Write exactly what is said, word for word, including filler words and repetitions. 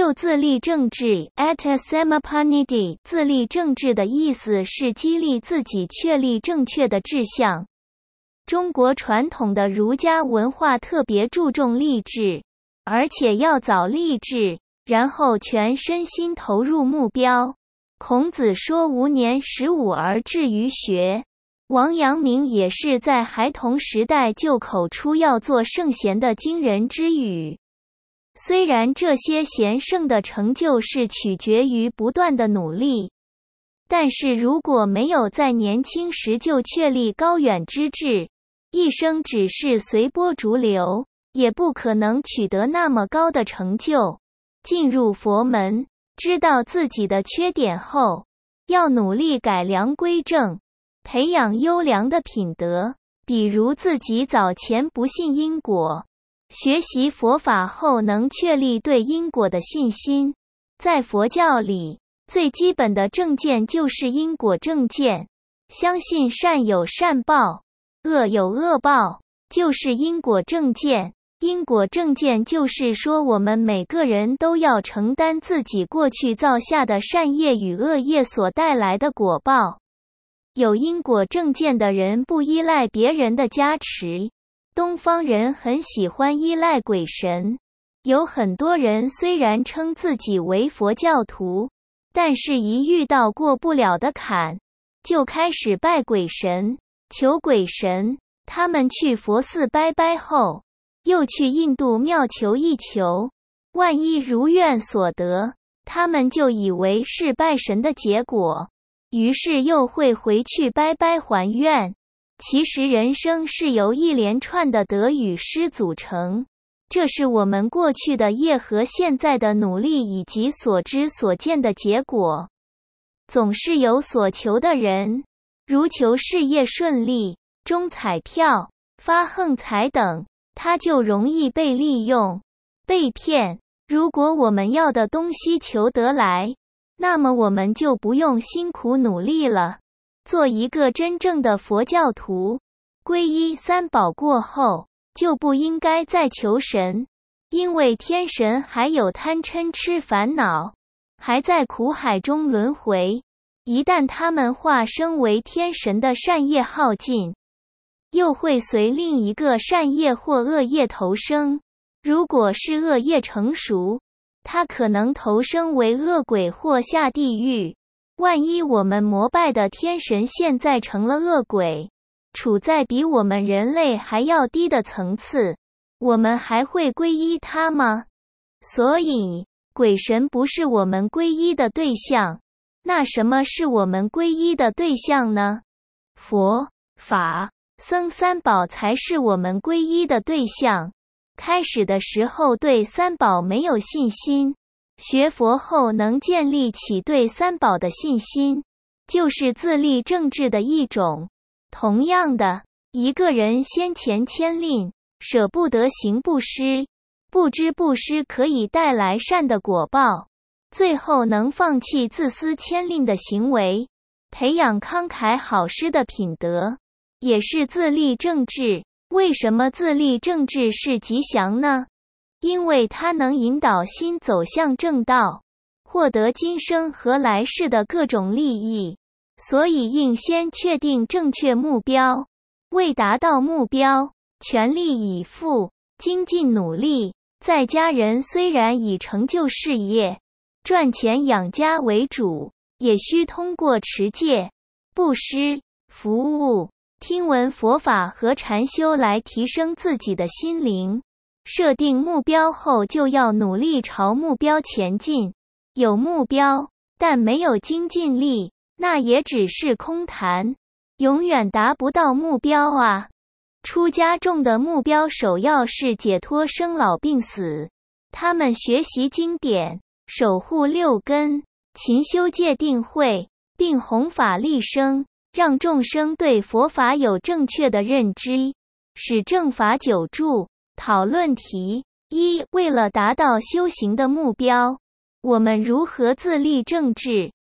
就自立政治 （Atasamapannidi）， 自立政治的意思是激励自己确立正确的志向。中国传统的儒家文化特别注重立志，而且要早立志，然后全身心投入目标。孔子说吾年十五而志于学，王阳明也是在孩童时代就口出要做圣贤的惊人之语。虽然这些贤圣的成就是取决于不断的努力，但是如果没有在年轻时就确立高远之志，一生只是随波逐流，也不可能取得那么高的成就。进入佛门，知道自己的缺点后，要努力改良归正，培养优良的品德，比如自己早前不信因果，学习佛法后能确立对因果的信心。在佛教里，最基本的正见就是因果正见，相信善有善报，恶有恶报，就是因果正见。因果正见就是说我们每个人都要承担自己过去造下的善业与恶业所带来的果报。有因果正见的人不依赖别人的加持。东方人很喜欢依赖鬼神，有很多人虽然称自己为佛教徒，但是一遇到过不了的坎，就开始拜鬼神，求鬼神。他们去佛寺拜拜后，又去印度庙求一求，万一如愿所得，他们就以为是拜神的结果，于是又会回去拜拜还愿。其实人生是由一连串的得与失组成，这是我们过去的业和现在的努力以及所知所见的结果。总是有所求的人，如求事业顺利、中彩票、发横财等，他就容易被利用、被骗。如果我们要的东西求得来，那么我们就不用辛苦努力了。做一个真正的佛教徒，皈依三宝过后，就不应该再求神，因为天神还有贪嗔痴烦恼，还在苦海中轮回。一旦他们化生为天神的善业耗尽，又会随另一个善业或恶业投生。如果是恶业成熟，他可能投生为恶鬼或下地狱。万一我们膜拜的天神现在成了恶鬼，处在比我们人类还要低的层次，我们还会皈依他吗？所以，鬼神不是我们皈依的对象。那什么是我们皈依的对象呢？佛、法、僧三宝才是我们皈依的对象。开始的时候对三宝没有信心，学佛后能建立起对三宝的信心，就是自立政治的一种。同样的，一个人先前谦吝，舍不得行布施，不知布施可以带来善的果报，最后能放弃自私谦吝的行为，培养慷慨好施的品德，也是自立政治。为什么自立政治是吉祥呢？因为它能引导心走向正道，获得今生和来世的各种利益，所以应先确定正确目标，为达到目标，全力以赴，精进努力。在家人虽然以成就事业、赚钱养家为主，也需通过持戒、布施、服务、听闻佛法和禅修来提升自己的心灵。设定目标后就要努力朝目标前进。有目标，但没有精进力，那也只是空谈，永远达不到目标啊。出家众的目标首要是解脱生老病死，他们学习经典，守护六根，勤修戒定慧，并弘法利生，让众生对佛法有正确的认知，使正法久住。讨论题一：为了达到修行的目标，我们如何自立政治？